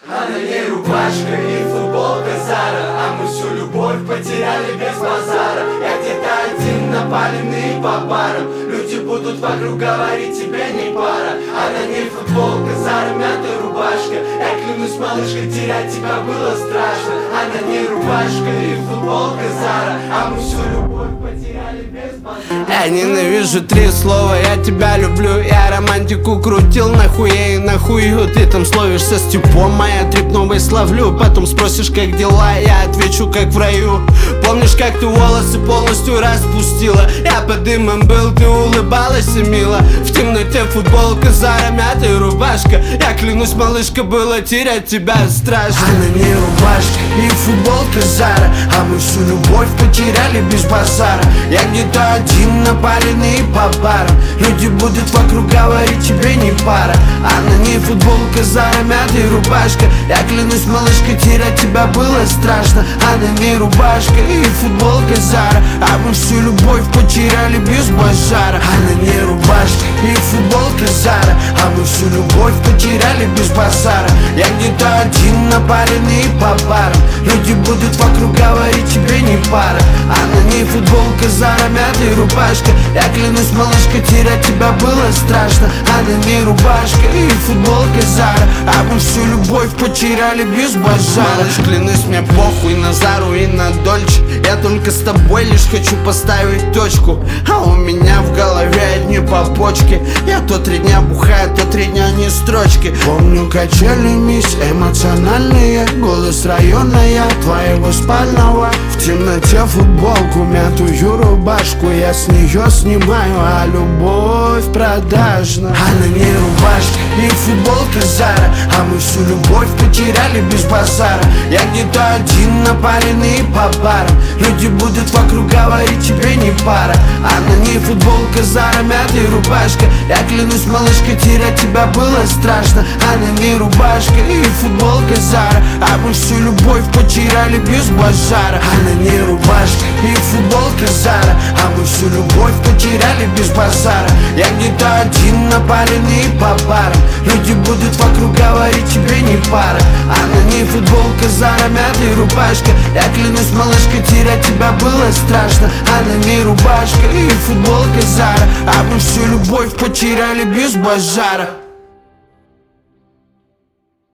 А на ней рубашка и футболка Зара, а мы всю любовь потеряли без базара. Я где-то один, напаленный по парам. Люди будут вокруг говорить, тебе не пара. А на ней футболка Зара, мятая рубашка. Я клянусь, малышка, терять тебя было страшно. А на ней рубашка и футболка Зара, а мы всю любовь потеряли без базара. Я ненавижу 3 слова, я тебя люблю. Я романтику крутил нахуя и нахую. Ты там словишься с типом, а я трип новый словлю. Потом спросишь, как дела, я отвечу, как в раю. Помнишь, как ты волосы полностью распустила? Я под дымом был, ты улыбалась и мило. В темноте футболка Зара, мятая рубашка. Я клянусь, малышка, было терять тебя страшно. А на ней рубашка и футболка Зара, а мы всю любовь потеряли без базара. Я где-то один, напаленный по барам. Люди будут вокруг говорить, тебе не пара. А на ней футболка Зара, мятая рубашка. Я клянусь, малышка, терять тебя было страшно. А на ней рубашка и футболка Зара, а мы всю любовь потеряли без базара. А на ней рубашка и футболка Зара, а мы всю любовь потеряли без базара. Я где-то один, напаленный по барам. Люди будут вокруг говорить, тебе не пара. А на ней футболка Зара, мятая рубашка. Я клянусь, малышка, терять тебя было страшно. А на ней рубашка и футболка Зара, а мы всю любовь потеряли без базара. Малыш, клянусь, мне похуй на Зару и на Дольче. Я только с тобой лишь хочу поставить точку. А у меня в голове одни побочки. Я то 3 дня бухаю, то 3 дня не строчки. Помню качели мисс эмоциональные. Голос района я твоего спального. В темноте футболку, мятую рубашку. Я с нее снимаю, а любовь продажна. А на ней рубашка и футболка Зара, а мы всю любовь потеряли без базара. Я где-то один, напаленный по барам. Люди будут вокруг говорить, тебе не пара. А на ней футболка Зара, мятая рубашка. Я клянусь, малышка, терять тебя было страшно. А на ней рубашка и футболка Зара, а мы всю любовь потеряли без базара. А на ней рубашка и футболка Зара, а мы всю любовь потеряли без базара. Я где-то один, напаленный по барам. Люди будут вокруг говорить, тебе не пара. А на ней футболка Зара, мятая рубашка. Я клянусь, малышка, терять тебя было страшно. А на ней рубашка и футболка Зара, а мы всю любовь потеряли без базара.